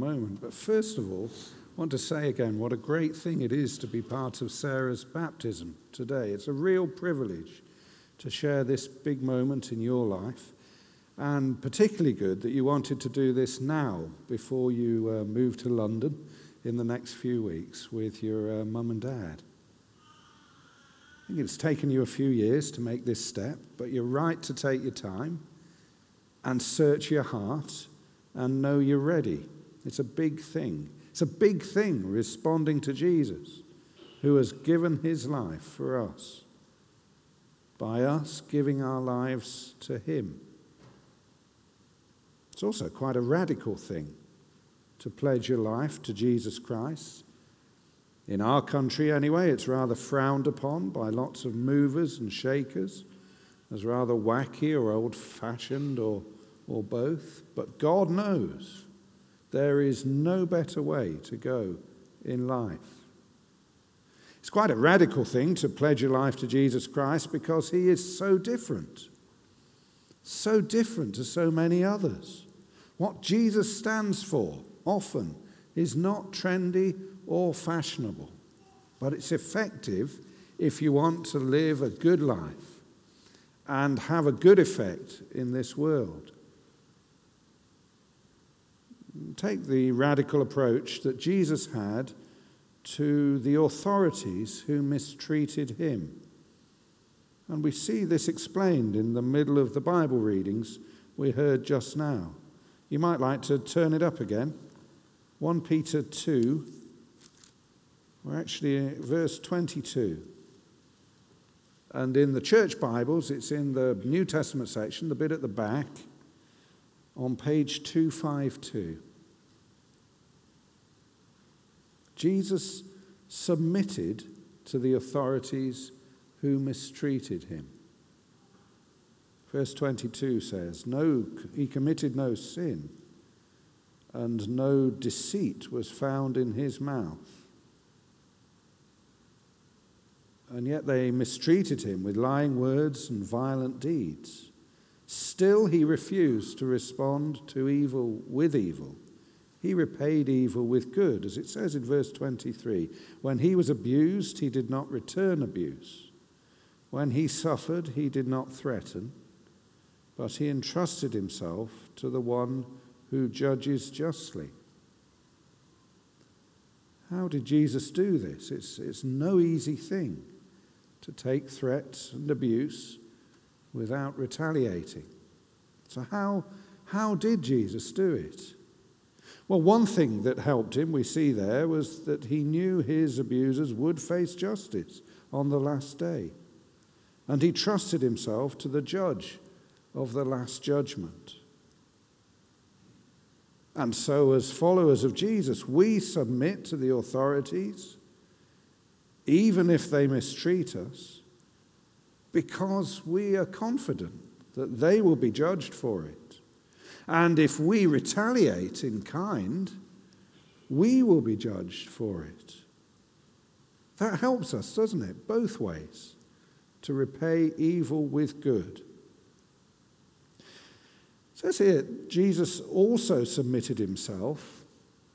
moment. But first of all, I want to say again what a great thing it is to be part of Sarah's baptism today. It's a real privilege to share this big moment in your life, and particularly good that you wanted to do this now before you move to London in the next few weeks with your mum and dad. I think it's taken you a few years to make this step, but you're right to take your time and search your heart and know you're ready. It's a big thing. It's a big thing responding to Jesus, who has given his life for us, by us giving our lives to him. It's also quite a radical thing to pledge your life to Jesus Christ. In our country, anyway, it's rather frowned upon by lots of movers and shakers as rather wacky or old-fashioned or both. But God knows there is no better way to go in life. It's quite a radical thing to pledge your life to Jesus Christ because he is so different to so many others. What Jesus stands for often is not trendy or fashionable, but it's effective if you want to live a good life and have a good effect in this world. Take the radical approach that Jesus had to the authorities who mistreated him. And we see this explained in the middle of the Bible readings we heard just now. You might like to turn it up again. 1 Peter 2, we're actually at verse 22. And in the church Bibles, it's in the New Testament section, the bit at the back, on page 252. Jesus submitted to the authorities who mistreated him. Verse 22 says, he committed no sin, and no deceit was found in his mouth. And yet they mistreated him with lying words and violent deeds. Still he refused to respond to evil with evil. He repaid evil with good, as it says in verse 23. When he was abused, he did not return abuse. When he suffered, he did not threaten, but he entrusted himself to the one who judges justly. How did Jesus do this? It's no easy thing to take threats and abuse without retaliating. So how did Jesus do it? Well, one thing that helped him, we see there, was that he knew his abusers would face justice on the last day. And he trusted himself to the judge of the last judgment. And so, as followers of Jesus, we submit to the authorities, even if they mistreat us, because we are confident that they will be judged for it. And if we retaliate in kind, we will be judged for it. That helps us, doesn't it? Both ways, to repay evil with good. It says here, Jesus also submitted himself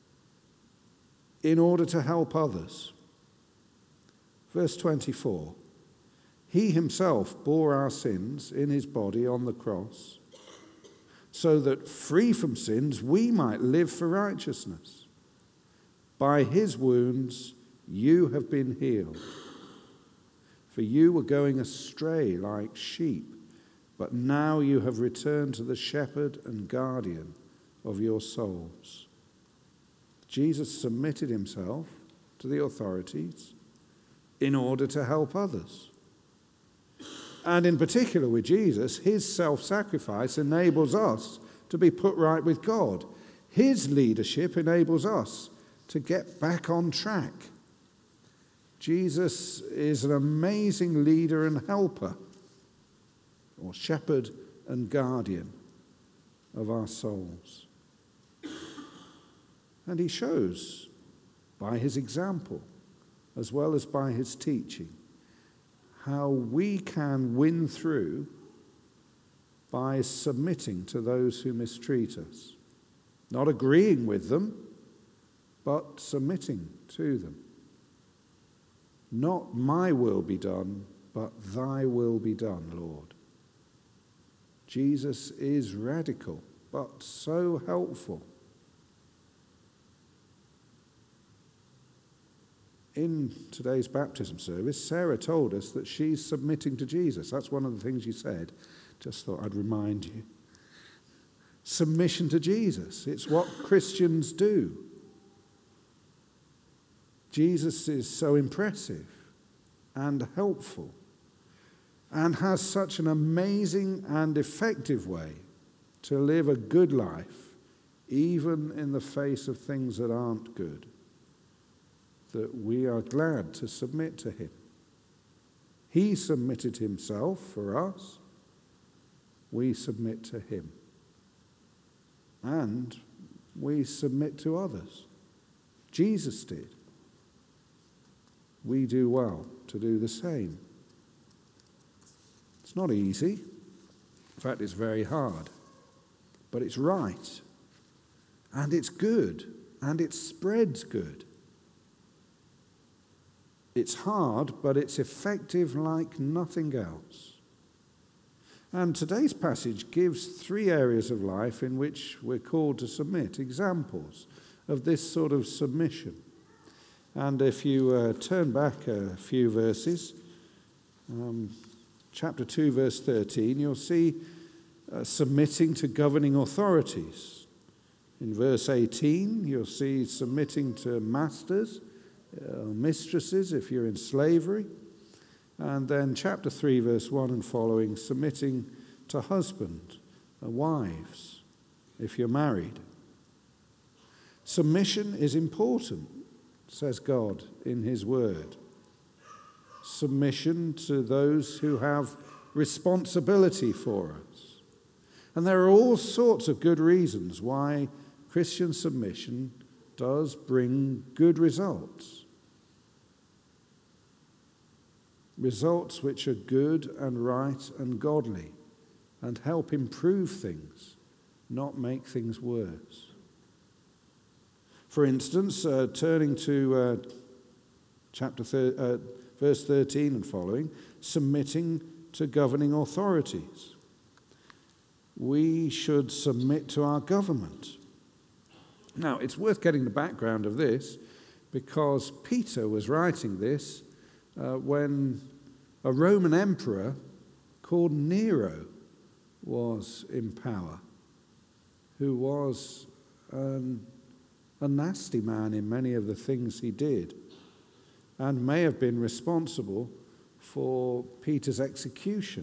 in order to help others. Verse 24, he himself bore our sins in his body on the cross, so that free from sins we might live for righteousness. By his wounds you have been healed. For you were going astray like sheep, but now you have returned to the shepherd and guardian of your souls. Jesus submitted himself to the authorities in order to help others. And in particular with Jesus, his self-sacrifice enables us to be put right with God. His leadership enables us to get back on track. Jesus is an amazing leader and helper, or shepherd and guardian of our souls. And he shows by his example, as well as by his teaching, how we can win through by submitting to those who mistreat us. Not agreeing with them, but submitting to them. Not my will be done, but thy will be done, Lord. Jesus is radical, but so helpful. In today's baptism service, Sarah told us that she's submitting to Jesus. That's one of the things you said. Just thought I'd remind you. Submission to Jesus. It's what Christians do. Jesus is so impressive and helpful and has such an amazing and effective way to live a good life, even in the face of things that aren't good, that we are glad to submit to him. He submitted himself for us. We submit to him. And we submit to others. Jesus did. We do well to do the same. It's not easy. In fact, it's very hard. But it's right. And it's good. And it spreads good. It's hard, but it's effective like nothing else. And today's passage gives 3 areas of life in which we're called to submit, examples of this sort of submission. And if you turn back a few verses, chapter 2, verse 13, you'll see submitting to governing authorities. In verse 18, you'll see submitting to masters, mistresses if you're in slavery. And then chapter 3, verse 1 and following, submitting to husband and wives if you're married. Submission is important, says God in his word. Submission to those who have responsibility for us. And there are all sorts of good reasons why Christian submission does bring good results. Results which are good and right and godly and help improve things, not make things worse. For instance, turning to verse 13 and following, submitting to governing authorities. We should submit to our government. Now, it's worth getting the background of this because Peter was writing this when a Roman emperor called Nero was in power, who was a nasty man in many of the things he did, and may have been responsible for Peter's execution.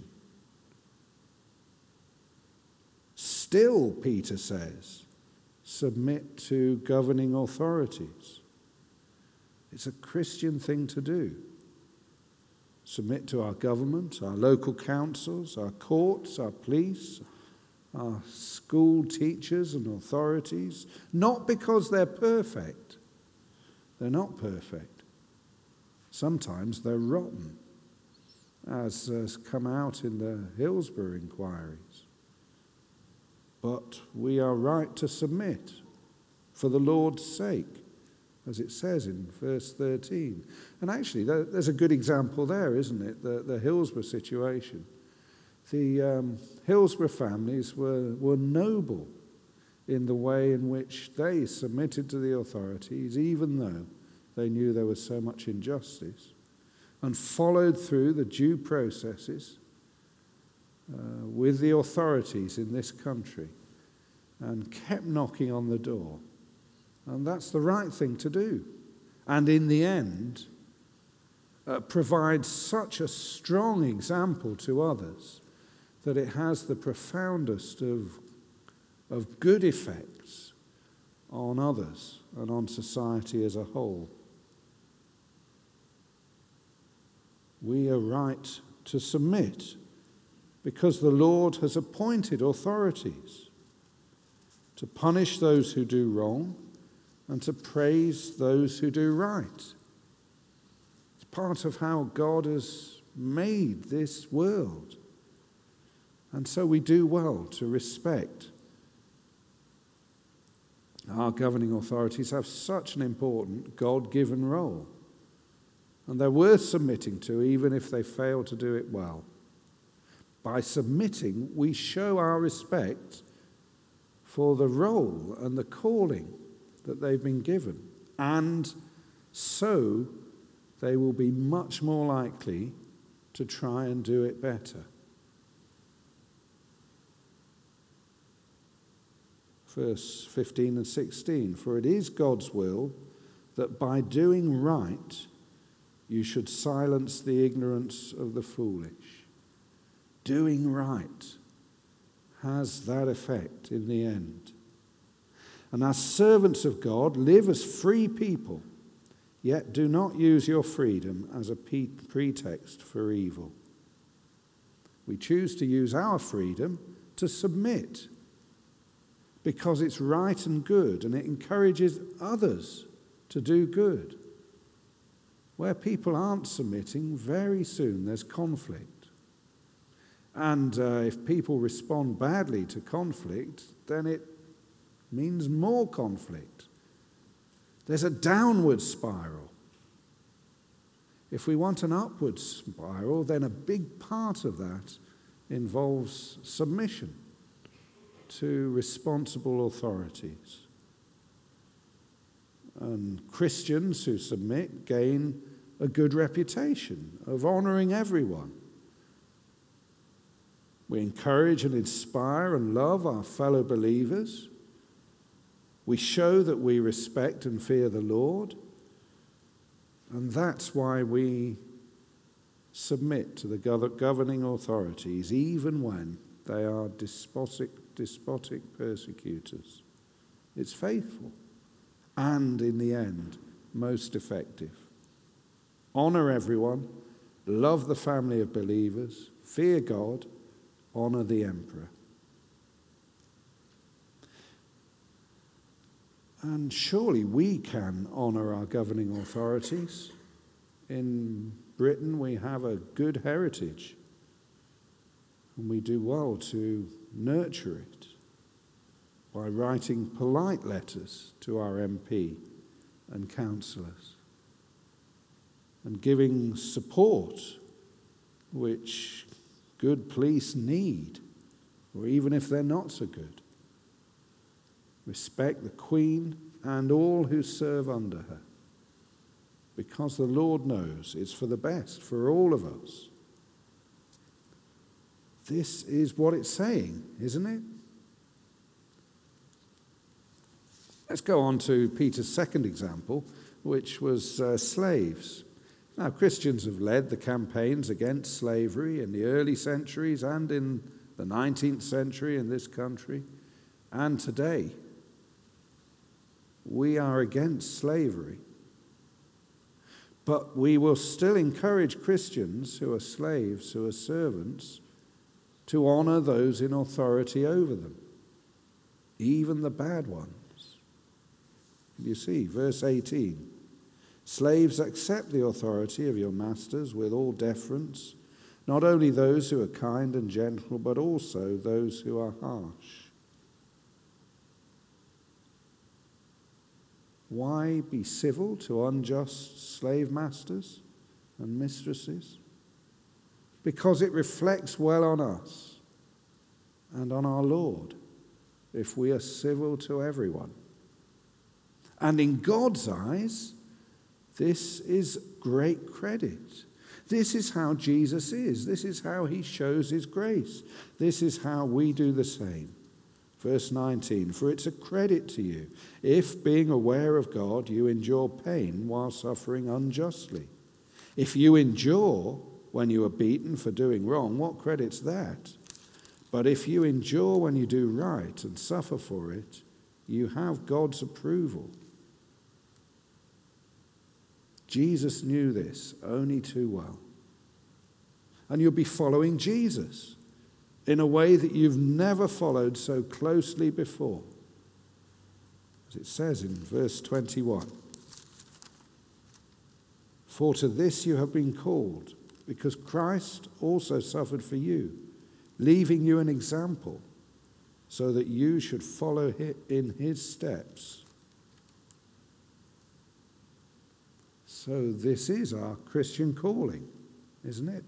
Still, Peter says, submit to governing authorities. It's a Christian thing to do. Submit to our government, our local councils, our courts, our police, our school teachers and authorities, not because they're perfect. They're not perfect. Sometimes they're rotten, as has come out in the Hillsborough inquiries. But we are right to submit for the Lord's sake, as it says in verse 13. And actually, there's a good example there, isn't it? The Hillsborough situation. The Hillsborough families were noble in the way in which they submitted to the authorities, even though they knew there was so much injustice, and followed through the due processes with the authorities in this country and kept knocking on the door. And that's the right thing to do. And in the end, provides such a strong example to others that it has the profoundest of good effects on others and on society as a whole. We are right to submit because the Lord has appointed authorities to punish those who do wrong and to praise those who do right. It's part of how God has made this world. And so we do well to respect Our governing authorities have such an important God-given role, and they're worth submitting to even if they fail to do it well. By submitting, we show our respect for the role and the calling that they've been given, and so they will be much more likely to try and do it better. Verse 15 and 16, for it is God's will that by doing right you should silence the ignorance of the foolish. Doing right has that effect in the end. And as servants of God, live as free people, yet do not use your freedom as a pretext for evil. We choose to use our freedom to submit because it's right and good, and it encourages others to do good. Where people aren't submitting, very soon there's conflict. And if people respond badly to conflict, then it means more conflict. There's a downward spiral. If we want an upward spiral, then a big part of that involves submission to responsible authorities. And Christians who submit gain a good reputation of honouring everyone. We encourage and inspire and love our fellow believers. We show that we respect and fear the Lord. And that's why we submit to the governing authorities, even when they are despotic persecutors. It's faithful and, in the end, most effective. Honour everyone, love the family of believers, fear God, honour the emperor. And surely we can honour our governing authorities. In Britain we have a good heritage, and we do well to nurture it by writing polite letters to our MP and councillors and giving support which good police need, or even if they're not so good. Respect the Queen and all who serve under her, because the Lord knows it's for the best for all of us. This is what it's saying, isn't it? Let's go on to Peter's second example, which was slaves. Now, Christians have led the campaigns against slavery in the early centuries and in the 19th century in this country, and today. We are against slavery. But we will still encourage Christians who are slaves, who are servants, to honour those in authority over them, even the bad ones. You see, verse 18, slaves, accept the authority of your masters with all deference, not only those who are kind and gentle, but also those who are harsh. Why be civil to unjust slave masters and mistresses? Because it reflects well on us and on our Lord if we are civil to everyone. And in God's eyes, this is great credit. This is how Jesus is. This is how he shows his grace. This is how we do the same. Verse 19, for it's a credit to you if, being aware of God, you endure pain while suffering unjustly. If you endure when you are beaten for doing wrong, what credit's that? But if you endure when you do right and suffer for it, you have God's approval. Jesus knew this only too well. And you'll be following Jesus in a way that you've never followed so closely before. As it says in verse 21, for to this you have been called, because Christ also suffered for you, leaving you an example, so that you should follow in his steps. So this is our Christian calling, isn't it?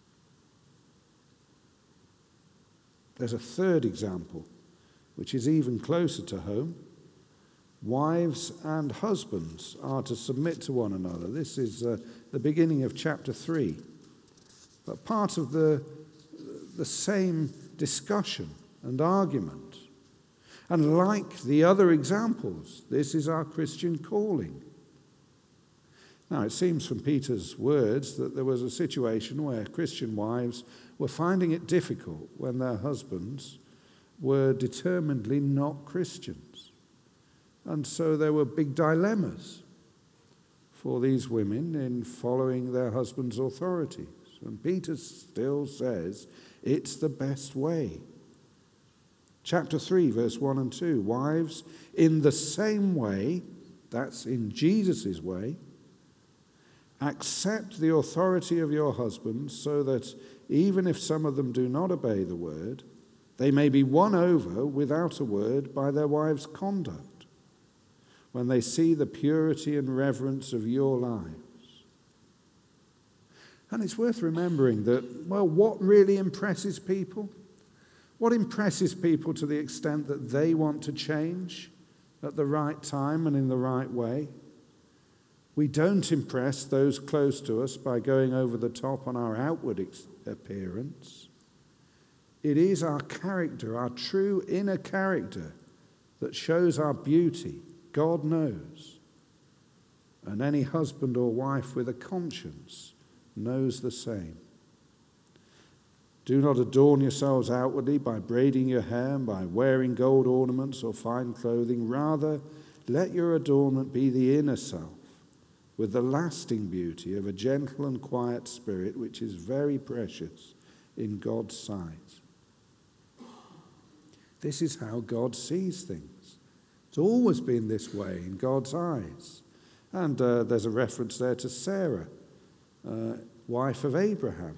There's a third example, which is even closer to home. Wives and husbands are to submit to one another. This is the beginning of chapter 3, but part of the same discussion and argument. And like the other examples, this is our Christian calling. Now, it seems from Peter's words that there was a situation where Christian wives were finding it difficult when their husbands were determinedly not Christians. And so there were big dilemmas for these women in following their husband's authorities. And Peter still says it's the best way. Chapter 3, verse 1 and 2, wives, in the same way, that's in Jesus' way, accept the authority of your husbands, so that even if some of them do not obey the word, they may be won over without a word by their wives' conduct, when they see the purity and reverence of your lives. And it's worth remembering that, well, what really impresses people? What impresses people to the extent that they want to change at the right time and in the right way? We don't impress those close to us by going over the top on our outward appearance. It is our character, our true inner character, that shows our beauty. God knows. And any husband or wife with a conscience knows the same. Do not adorn yourselves outwardly by braiding your hair and by wearing gold ornaments or fine clothing. Rather, let your adornment be the inner self, with the lasting beauty of a gentle and quiet spirit, which is very precious in God's sight. This is how God sees things. It's always been this way in God's eyes. And there's a reference there to Sarah, wife of Abraham.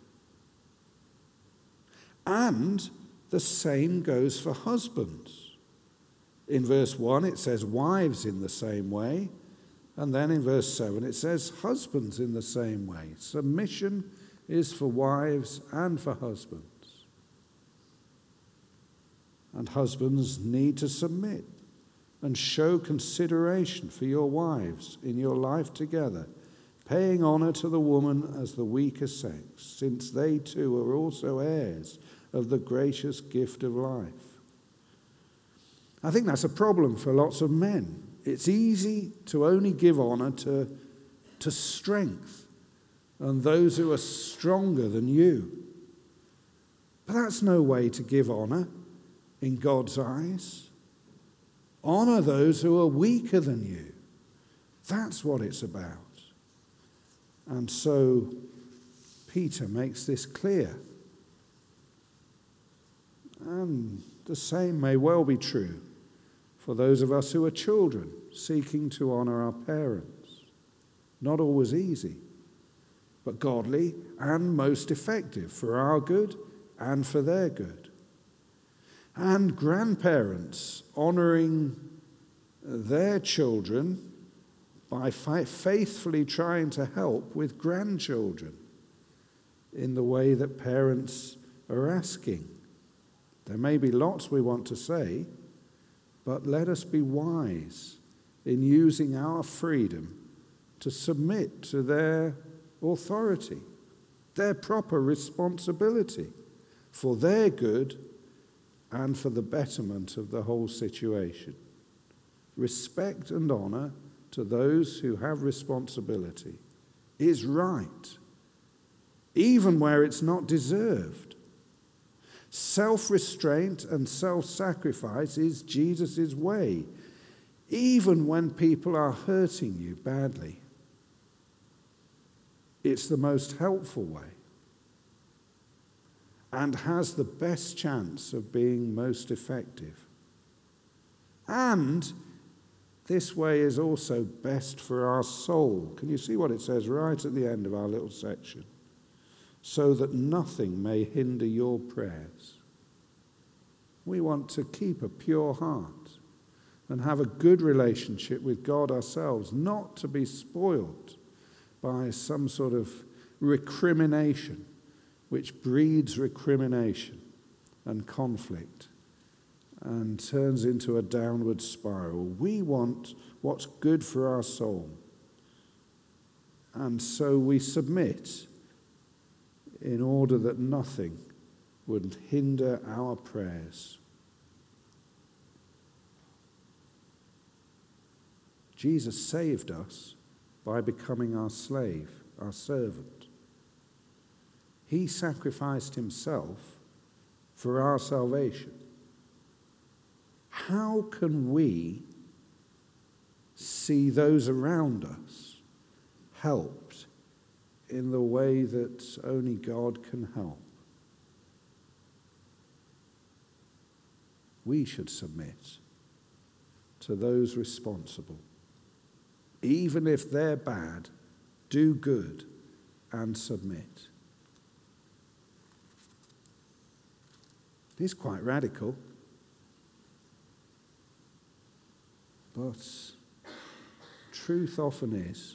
And the same goes for husbands. In verse 1 it says wives in the same way. And then in verse 7 it says husbands in the same way. Submission is for wives and for husbands. And husbands need to submit and show consideration for your wives in your life together, paying honor to the woman as the weaker sex, since they too are also heirs of the gracious gift of life. I think that's a problem for lots of men. It's easy to only give honor to strength and those who are stronger than you. But that's no way to give honor in God's eyes. Honor those who are weaker than you. That's what it's about. And so Peter makes this clear. And the same may well be true for those of us who are children seeking to honor our parents. Not always easy, but godly and most effective for our good and for their good. And grandparents honoring their children by faithfully trying to help with grandchildren in the way that parents are asking. There may be lots we want to say, but let us be wise in using our freedom to submit to their authority, their proper responsibility for their good and for the betterment of the whole situation. Respect and honor to those who have responsibility is right, even where it's not deserved. Self-restraint and self-sacrifice is Jesus' way, even when people are hurting you badly. It's the most helpful way and has the best chance of being most effective. And this way is also best for our soul. Can you see what it says right at the end of our little section? So that nothing may hinder your prayers. We want to keep a pure heart and have a good relationship with God ourselves, not to be spoiled by some sort of recrimination which breeds recrimination and conflict and turns into a downward spiral. We want what's good for our soul. And so we submit in order that nothing would hinder our prayers. Jesus saved us by becoming our slave, our servant. He sacrificed himself for our salvation. How can we see those around us helped in the way that only God can help? We should submit to those responsible. Even if they're bad, do good and submit. It is quite radical, but truth often is.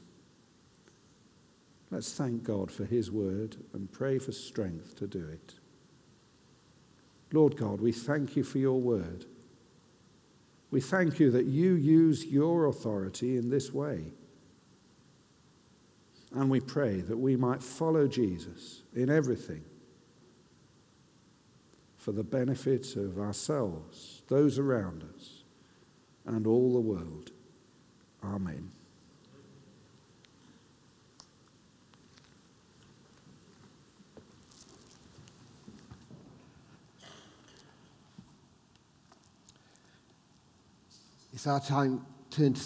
Let's thank God for his word and pray for strength to do it. Lord God, we thank you for your word. We thank you that you use your authority in this way. And we pray that we might follow Jesus in everything for the benefit of ourselves, those around us, and all the world. Amen. It's our turn to